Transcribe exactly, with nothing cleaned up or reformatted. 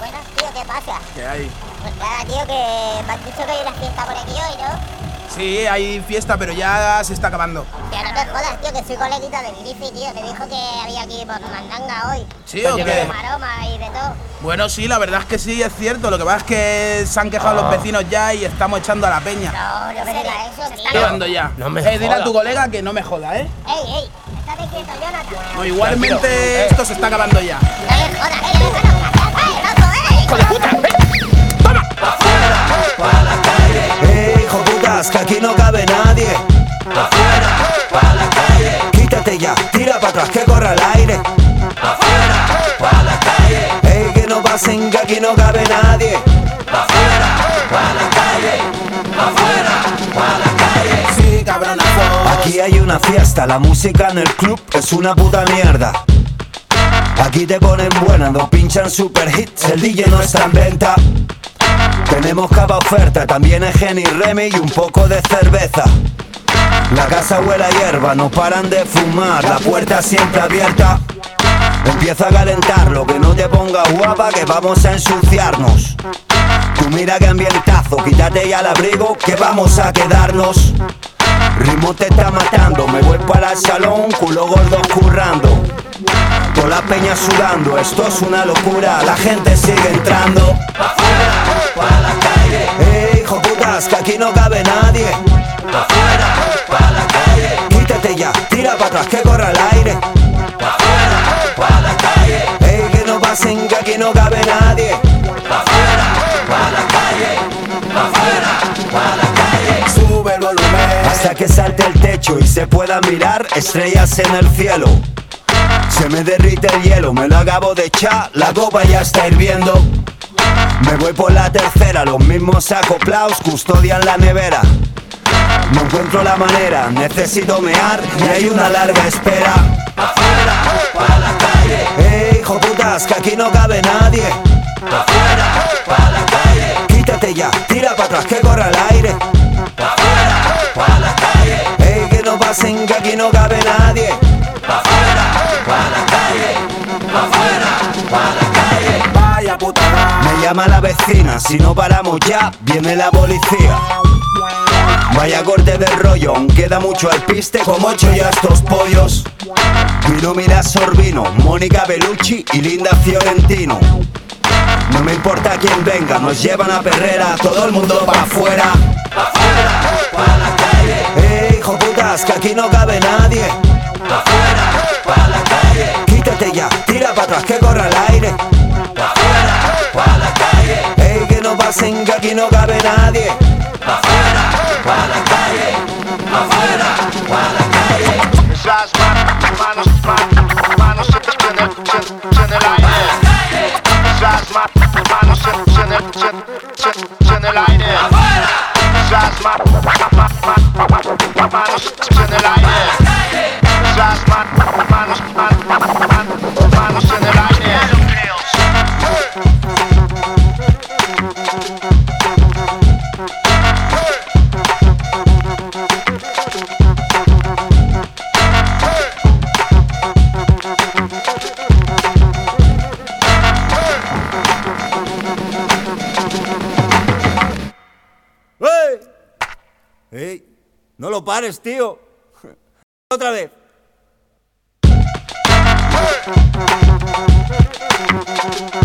Buenas, tío, ¿qué pasa? ¿Qué hay? Pues nada, tío, que me has dicho que hay una fiesta por aquí hoy, ¿no? Sí, hay fiesta, pero ya se está acabando. Tío, no me jodas, tío, que soy coleguita del Griffy, tío. Me dijo que había aquí por mandanga hoy. ¿Sí o qué? De maroma y de todo. Bueno, sí, la verdad es que sí, es cierto. Lo que pasa es que se han quejado los vecinos ya y estamos echando a la peña. No, no me digas eso, tío. Estoy dando ya. No me eh, dile a jodas. tu colega que no me joda, ¿eh? Ey, ey, estate quieto, Jonathan. No, igualmente Tranquilo, eh. esto se está acabando ya. No me jodas, eh, déjanos pasar, eh, loco, eh. ¡Hijo de puta! ¡Eh, hijo putas, que aquí no cabe nadie! ¡Afuera, pa' la calle! Quítate ya, tira para atrás, que corra el aire. ¡Afuera, pa' la calle! ¡Eh, que no pasen, que aquí no cabe nadie! ¡Afuera, pa' la calle! ¡Afuera, pa' la calle! Sí, cabronazo. Aquí hay una fiesta, la música en el club es una puta mierda. Aquí te ponen buena, nos pinchan super hits, el D J no está en venta. Tenemos cava oferta, también es Gen y Remy y un poco de cerveza. La casa huele a hierba, no paran de fumar, la puerta siempre abierta. Empieza a calentarlo, que no te pongas guapa, que vamos a ensuciarnos. Tú mira que ambientazo, quítate ya el abrigo, que vamos a quedarnos. Ritmo te está matando, me voy para el salón, culo gordo currando. Todas las peñas sudando, esto es una locura, la gente sigue entrando. Afuera, pa' la calle. Eh, hijo putas, que aquí no cabe nadie. Afuera, pa' la calle. Quítate ya, tira para atrás, que corra el aire. Afuera, pa' la calle. Eh, que no pasen, que aquí no cabe nadie. Afuera, pa' la calle. Afuera, pa' la calle. Sube el volumen. Hasta que salte el techo y se pueda mirar estrellas en el cielo. Se me derrite el hielo, me lo acabo de echar, la copa ya está hirviendo. Me voy por la tercera, los mismos acoplaos custodian la nevera. No encuentro la manera, necesito mear y hay una larga espera. Afuera, pa' la calle. Eh, hijo putas, que aquí no cabe nadie. Afuera, pa' la calle. Quítate ya, tira para atrás, que corra el aire. Afuera, pa' la calle. Eh, que no pasen, que aquí no cabe nadie. Afuera, pa' la calle. Afuera, pa' la calle. Vaya putada. Me llama la vecina, si no paramos ya, viene la policía. Vaya corte de rollo, aún queda mucho al piste, como ocho ya estos pollos. Miro mira Sorbino, Mónica Bellucci y Linda Fiorentino. No me importa quién venga, nos llevan a perrera, todo el mundo pa' afuera. Afuera, pa' la calle. Eh, hijo putas, que aquí no cabe nadie. Afuera, pa' la calle. Quítate ya, tira para atrás, que corra el aire. Afuera, pa' la calle. Eh, que no pasen, que aquí no cabe nadie. Afuera, pa' la calle. Afuera, pa' la calle. Esas manos, manos, manos en el, en el aire. Esas manos en el, en el aire. Esas manos en el aire. Esas manos, manos, manos en el aire. ¡Ey! ¡Ey! No lo pares, tío. Otra vez. Hey!